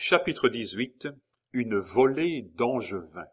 Chapitre 18. Une volée d'angevins.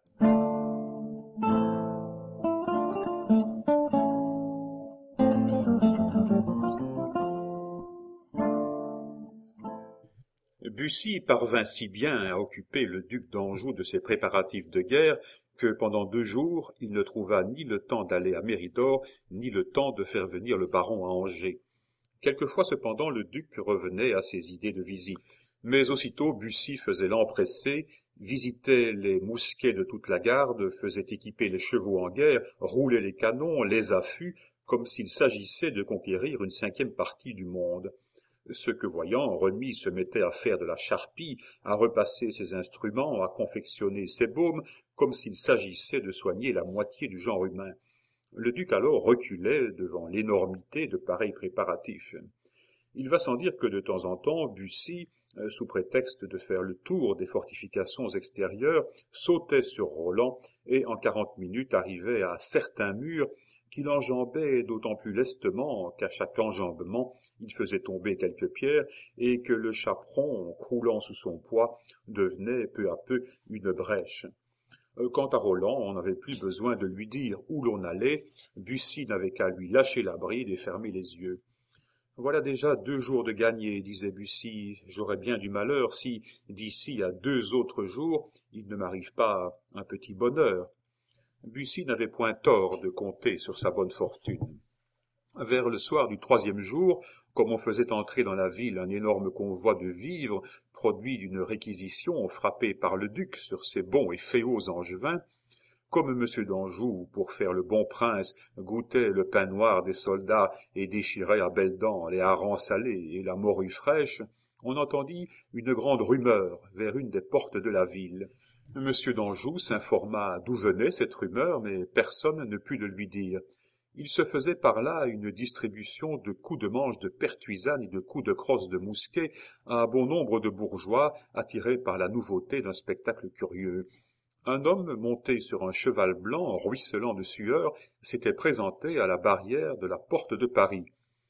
Bussy parvint si bien à occuper le duc d'Anjou de ses préparatifs de guerre que pendant 2 jours il ne trouva ni le temps d'aller à Méridor, ni le temps de faire venir le baron à Angers. Quelquefois cependant le duc revenait à ses idées de visite. Mais aussitôt Bussy faisait l'empressé, visitait les mousquets de toute la garde, faisait équiper les chevaux en guerre, roulait les canons, les affûts, comme s'il s'agissait de conquérir une 5e partie du monde. Ce que voyant, Remis se mettait à faire de la charpie, à repasser ses instruments, à confectionner ses baumes, comme s'il s'agissait de soigner la moitié du genre humain. Le duc alors reculait devant l'énormité de pareils préparatifs. Il va sans dire que de temps en temps, Bussy, sous prétexte de faire le tour des fortifications extérieures, sautait sur Roland et en 40 minutes arrivait à certains murs qu'il enjambait d'autant plus lestement qu'à chaque enjambement il faisait tomber quelques pierres et que le chaperon, croulant sous son poids, devenait peu à peu une brèche. Quant à Roland, on n'avait plus besoin de lui dire où l'on allait, Bussy n'avait qu'à lui lâcher la bride et fermer les yeux. Voilà déjà 2 jours de gagnés, disait Bussy. J'aurais bien du malheur si, d'ici à 2 autres jours, il ne m'arrive pas un petit bonheur. Bussy n'avait point tort de compter sur sa bonne fortune. Vers le soir du 3e jour, comme on faisait entrer dans la ville un énorme convoi de vivres, produit d'une réquisition frappée par le duc sur ses bons et féaux angevins, comme M. d'Anjou, pour faire le bon prince, goûtait le pain noir des soldats et déchirait à belles dents les harengs salés et la morue fraîche, on entendit une grande rumeur vers une des portes de la ville. M. d'Anjou s'informa d'où venait cette rumeur, mais personne ne put le lui dire. Il se faisait par là une distribution de coups de manche de pertuisane et de coups de crosse de mousquet à bon nombre de bourgeois attirés par la nouveauté d'un spectacle curieux. Un homme monté sur un cheval blanc, ruisselant de sueur, s'était présenté à la barrière de la porte de Paris.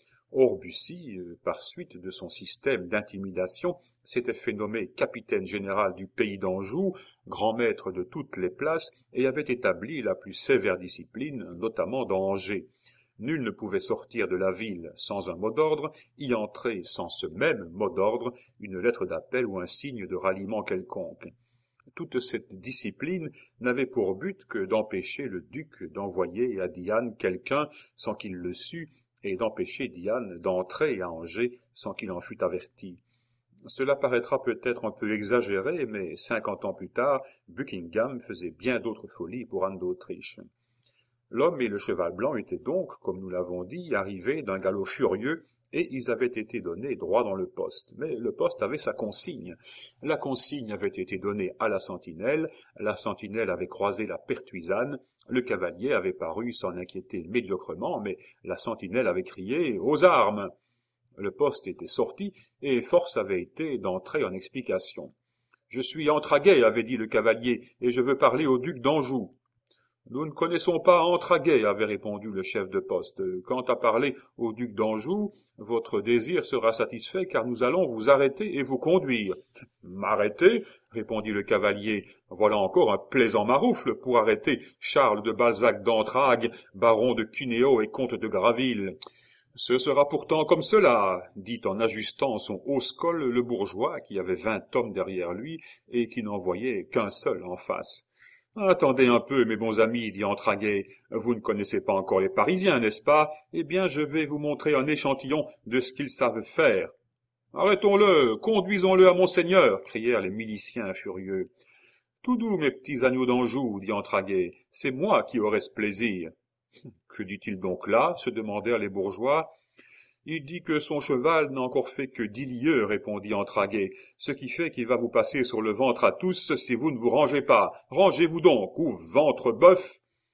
Or Bussy, par suite de son système d'intimidation, s'était fait nommer capitaine général du pays d'Anjou, grand maître de toutes les places, et avait établi la plus sévère discipline, notamment dans Angers. Nul ne pouvait sortir de la ville sans un mot d'ordre, y entrer sans ce même mot d'ordre, une lettre d'appel ou un signe de ralliement quelconque. Toute cette discipline n'avait pour but que d'empêcher le duc d'envoyer à Diane quelqu'un sans qu'il le sût, et d'empêcher Diane d'entrer à Angers sans qu'il en fût averti. Cela paraîtra peut-être un peu exagéré, mais 50 ans plus tard, Buckingham faisait bien d'autres folies pour Anne d'Autriche. L'homme et le cheval blanc étaient donc, comme nous l'avons dit, arrivés d'un galop furieux, et ils avaient été donnés droit dans le poste. Mais le poste avait sa consigne. La consigne avait été donnée à la sentinelle avait croisé la pertuisane, le cavalier avait paru s'en inquiéter médiocrement, mais la sentinelle avait crié « Aux armes !» Le poste était sorti, et force avait été d'entrer en explication. « Je suis Entraguet, avait dit le cavalier, et je veux parler au duc d'Anjou. » Nous ne connaissons pas Entraguet, avait répondu le chef de poste. Quant à parler au duc d'Anjou, votre désir sera satisfait car nous allons vous arrêter et vous conduire. M'arrêter? Répondit le cavalier. Voilà encore un plaisant maroufle pour arrêter Charles de Balzac d'Entragues, baron de Cuneo et comte de Graville. Ce sera pourtant comme cela, dit en ajustant son hausse-col le bourgeois qui avait 20 hommes derrière lui et qui n'en voyait qu'un seul en face. Attendez un peu, mes bons amis, dit Entraguet. Vous ne connaissez pas encore les Parisiens, n'est-ce pas? Eh bien, je vais vous montrer un échantillon de ce qu'ils savent faire. Arrêtons-le, conduisons-le à Monseigneur, crièrent les miliciens furieux. Tout doux, mes petits agneaux d'Anjou, dit Entraguet, c'est moi qui aurai ce plaisir. Que dit-il donc là? Se demandèrent les bourgeois. Il dit que son cheval n'a encore fait que 10 lieues, répondit Entraguet, ce qui fait qu'il va vous passer sur le ventre à tous si vous ne vous rangez pas. Rangez-vous donc, ou ventre bœuf!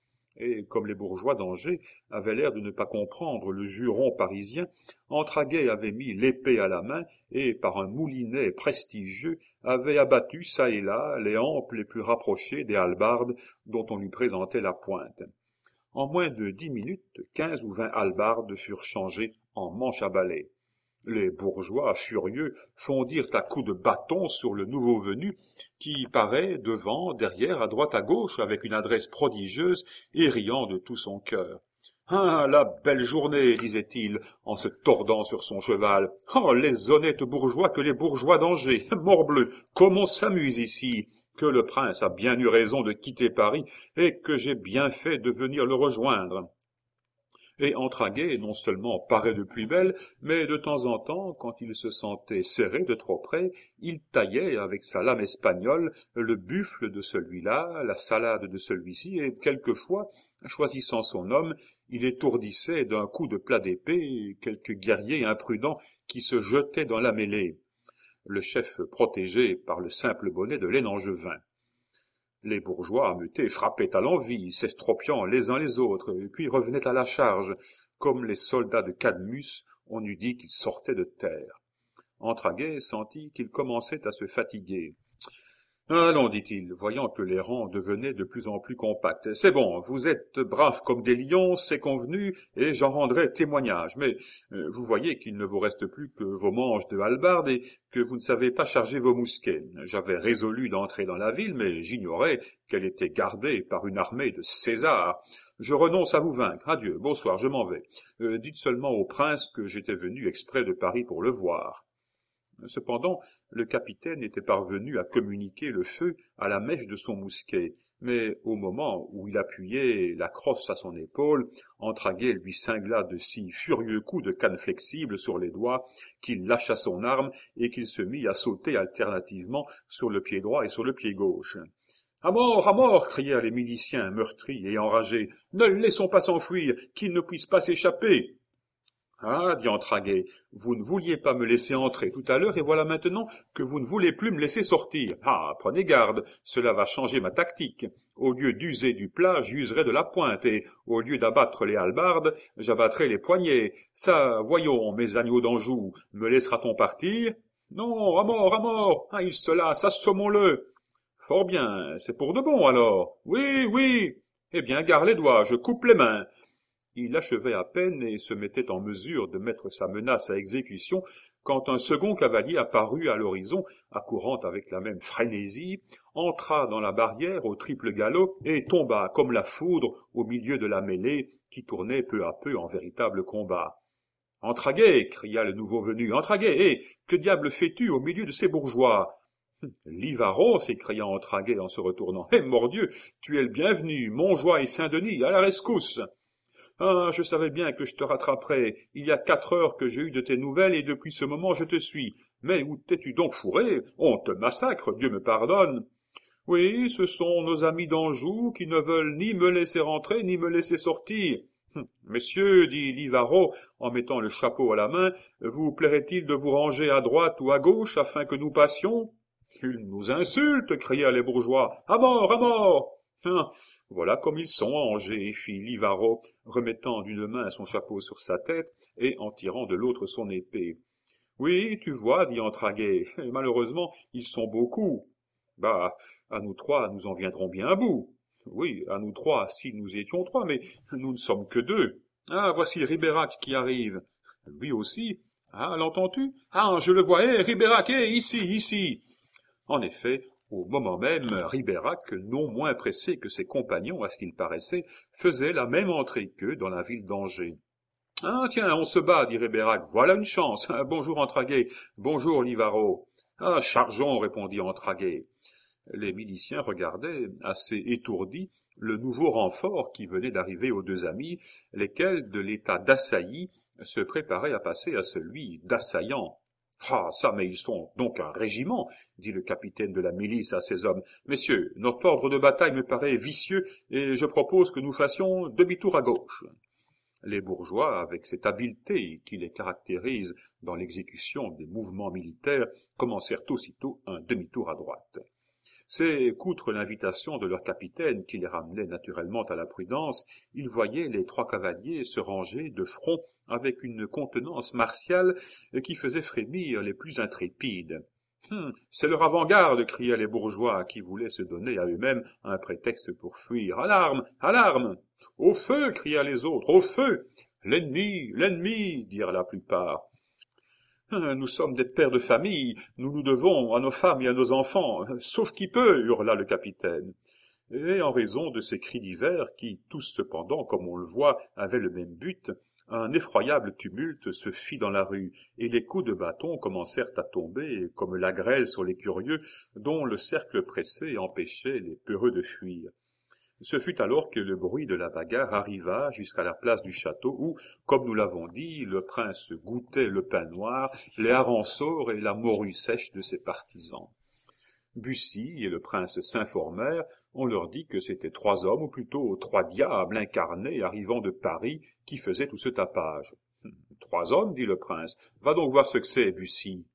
Et comme les bourgeois d'Angers avaient l'air de ne pas comprendre le juron parisien, Entraguet avait mis l'épée à la main et, par un moulinet prestigieux, avait abattu çà et là les hampes les plus rapprochées des hallebardes dont on lui présentait la pointe. En moins de 10 minutes, 15 ou 20 hallebardes furent changées en manches à balai. Les bourgeois, furieux, fondirent à coups de bâton sur le nouveau venu, qui paraît devant, derrière, à droite, à gauche, avec une adresse prodigieuse et riant de tout son cœur. « Ah, la belle journée, disait-il, en se tordant sur son cheval. Oh, les honnêtes bourgeois que les bourgeois d'Angers. Morbleu, comme on s'amuse ici. Que le prince a bien eu raison de quitter Paris, et que j'ai bien fait de venir le rejoindre. » Et Entraguet non seulement paraît de plus belle, mais de temps en temps, quand il se sentait serré de trop près, il taillait avec sa lame espagnole le buffle de celui-là, la salade de celui-ci, et quelquefois, choisissant son homme, il étourdissait d'un coup de plat d'épée quelque guerrier imprudent qui se jetait dans la mêlée, le chef protégé par le simple bonnet de Lénangevin. Les bourgeois ameutés frappaient à l'envi, s'estropiant les uns les autres, puis revenaient à la charge, comme les soldats de Cadmus, on eût dit qu'ils sortaient de terre. Entraguet sentit qu'il commençait à se fatiguer. « Allons, dit-il, voyant que les rangs devenaient de plus en plus compacts. C'est bon, vous êtes braves comme des lions, c'est convenu, et j'en rendrai témoignage. Mais vous voyez qu'il ne vous reste plus que vos manches de hallebarde et que vous ne savez pas charger vos mousquets. J'avais résolu d'entrer dans la ville, mais j'ignorais qu'elle était gardée par une armée de César. Je renonce à vous vaincre. Adieu, bonsoir, je m'en vais. Dites seulement au prince que j'étais venu exprès de Paris pour le voir. » Cependant, le capitaine était parvenu à communiquer le feu à la mèche de son mousquet, mais au moment où il appuyait la crosse à son épaule, Entraguet lui cingla de si furieux coups de canne flexible sur les doigts qu'il lâcha son arme et qu'il se mit à sauter alternativement sur le pied droit et sur le pied gauche. « À mort !» crièrent les miliciens meurtris et enragés. « Ne le laissons pas s'enfuir, qu'il ne puisse pas s'échapper !» « Ah, dit Entraguet, vous ne vouliez pas me laisser entrer tout à l'heure, et voilà maintenant que vous ne voulez plus me laisser sortir. Ah, prenez garde, cela va changer ma tactique. Au lieu d'user du plat, j'userai de la pointe, et au lieu d'abattre les hallebardes, j'abattrai les poignets. Ça, voyons, mes agneaux d'Anjou, me laissera-t-on partir? Non, à mort, ah, il se lasse, assommons-le. Fort bien, c'est pour de bon, alors. Oui, eh bien, gare les doigts, je coupe les mains. Il achevait à peine et se mettait en mesure de mettre sa menace à exécution quand un second cavalier apparut à l'horizon, accourant avec la même frénésie, entra dans la barrière au triple galop et tomba comme la foudre au milieu de la mêlée qui tournait peu à peu en véritable combat. « Entraguet !» cria le nouveau venu. « Entraguet ! Que diable fais-tu au milieu de ces bourgeois ?» « Livaro !» s'écria Entraguet en se retournant. « Mordieu, tu es le bienvenu, Montjoie et Saint-Denis, à la rescousse !»« Ah, je savais bien que je te rattraperais. Il y a 4 heures que j'ai eu de tes nouvelles et depuis ce moment je te suis. Mais où t'es-tu donc fourré? On te massacre, Dieu me pardonne. » « Oui, ce sont nos amis d'Anjou qui ne veulent ni me laisser rentrer ni me laisser sortir. »« Messieurs, dit Livaro, en mettant le chapeau à la main, vous plairait-il de vous ranger à droite ou à gauche afin que nous passions? »« Ils nous insultent, crièrent les bourgeois. À mort, à mort. Voilà comme ils sont à Angers, fit Livaro, remettant d'une main son chapeau sur sa tête et en tirant de l'autre son épée. Oui, tu vois, dit Entraguet, malheureusement, ils sont beaucoup. Bah, à nous 3, nous en viendrons bien à bout. Oui, à nous 3, si nous étions 3, mais nous ne sommes que 2. Ah, voici Ribérac qui arrive. Lui aussi. Ah, l'entends-tu? Ah, je le vois. Ribérac, ici. En effet, au moment même, Ribérac, non moins pressé que ses compagnons à ce qu'il paraissait, faisait la même entrée qu'eux dans la ville d'Angers. « Ah, tiens, on se bat, dit Ribérac, voilà une chance. Bonjour Entraguet, bonjour Livaro. »« Ah, chargeons, répondit Entraguet. » Les miliciens regardaient, assez étourdis, le nouveau renfort qui venait d'arriver aux 2 amis, lesquels, de l'état d'assaillis, se préparaient à passer à celui d'assaillants. « Ah, ça, mais ils sont donc un régiment, dit le capitaine de la milice à ses hommes. Messieurs, notre ordre de bataille me paraît vicieux, et je propose que nous fassions demi-tour à gauche. » Les bourgeois, avec cette habileté qui les caractérise dans l'exécution des mouvements militaires, commencèrent aussitôt un demi-tour à droite. C'est qu'outre l'invitation de leur capitaine qui les ramenait naturellement à la prudence, ils voyaient les 3 cavaliers se ranger de front avec une contenance martiale qui faisait frémir les plus intrépides. « C'est leur avant-garde !» criaient les bourgeois qui voulaient se donner à eux-mêmes un prétexte pour fuir. « À l'arme! À l'arme !»« Au feu !» criaient les autres. « Au feu !»« L'ennemi ! L'ennemi !» dirent la plupart. Nous sommes des pères de famille, nous nous devons à nos femmes et à nos enfants, sauf qui peut, hurla le capitaine. Et en raison de ces cris divers, qui tous cependant, comme on le voit, avaient le même but, un effroyable tumulte se fit dans la rue, et les coups de bâton commencèrent à tomber, comme la grêle sur les curieux, dont le cercle pressé empêchait les peureux de fuir. Ce fut alors que le bruit de la bagarre arriva jusqu'à la place du château où, comme nous l'avons dit, le prince goûtait le pain noir, les harençaux et la morue sèche de ses partisans. Bussy et le prince s'informèrent, on leur dit que c'étaient 3 hommes, ou plutôt 3 diables incarnés arrivant de Paris, qui faisaient tout ce tapage. 3 hommes, dit le prince, va donc voir ce que c'est, Bussy.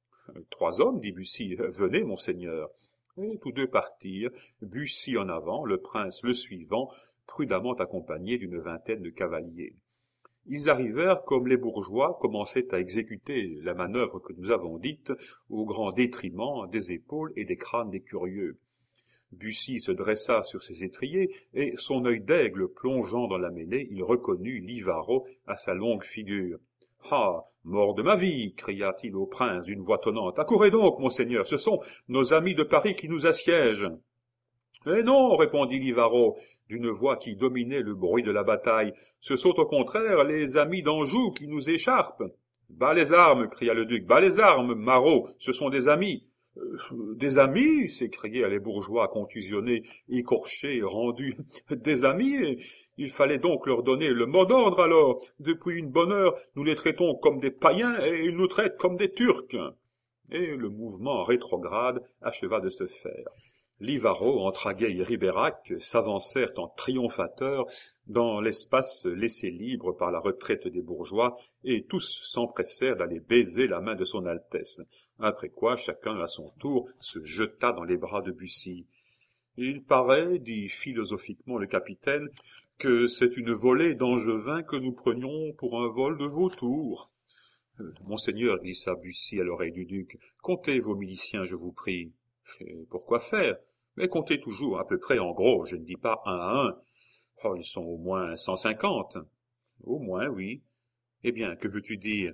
3 hommes, dit Bussy, venez, monseigneur. Et tous deux partirent, Bussy en avant, le prince le suivant, prudemment accompagné d'une vingtaine de cavaliers. Ils arrivèrent comme les bourgeois commençaient à exécuter la manœuvre que nous avons dite, au grand détriment des épaules et des crânes des curieux. Bussy se dressa sur ses étriers, et, son œil d'aigle plongeant dans la mêlée, il reconnut Livaro à sa longue figure. « Ah, mort de ma vie !» cria-t-il au prince d'une voix tonnante. « Accourez donc, monseigneur, ce sont nos amis de Paris qui nous assiègent. »« Eh non !» répondit Livaro, d'une voix qui dominait le bruit de la bataille. « Ce sont au contraire les amis d'Anjou qui nous écharpent. »« Bas les armes !» cria le duc. « Bas les armes, Marot, ce sont des amis. » Des amis s'écriaient les bourgeois contusionnés, écorchés, rendus. Des amis, il fallait donc leur donner le mot d'ordre alors. Depuis une bonne heure, nous les traitons comme des païens et ils nous traitent comme des Turcs. Et le mouvement rétrograde acheva de se faire. Livaro, Entraguet et Ribérac s'avancèrent en triomphateurs dans l'espace laissé libre par la retraite des bourgeois, et tous s'empressèrent d'aller baiser la main de son Altesse, après quoi chacun à son tour se jeta dans les bras de Bussy. « Il paraît, dit philosophiquement le capitaine, que c'est une volée d'Angevins que nous prenions pour un vol de vautours. » Monseigneur, glissa Bussy à l'oreille du duc, comptez vos miliciens, je vous prie. « Pourquoi faire ? Mais comptez toujours à peu près en gros, je ne dis pas 1 à 1. Oh, ils sont au moins 150. Au moins, oui. Eh bien, que veux-tu dire?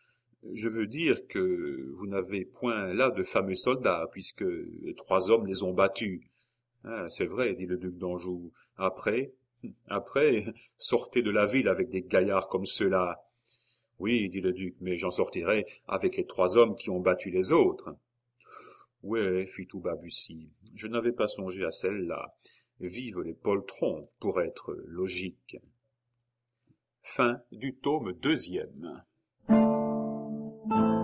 Je veux dire que vous n'avez point là de fameux soldats, puisque les 3 hommes les ont battus. Ah, c'est vrai, dit le duc d'Anjou. Après, sortez de la ville avec des gaillards comme ceux-là. Oui, dit le duc, mais j'en sortirai avec les 3 hommes qui ont battu les autres. Ouais, fit tout bas Bussy, je n'avais pas songé à celle-là. Vive les poltrons, pour être logique. Fin du tome 2e.